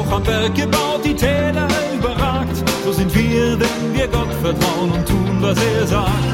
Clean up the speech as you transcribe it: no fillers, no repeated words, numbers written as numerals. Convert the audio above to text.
vom Berg gebaut, die Täler überragt. So sind wir, wenn wir Gott vertrauen und tun, was er sagt.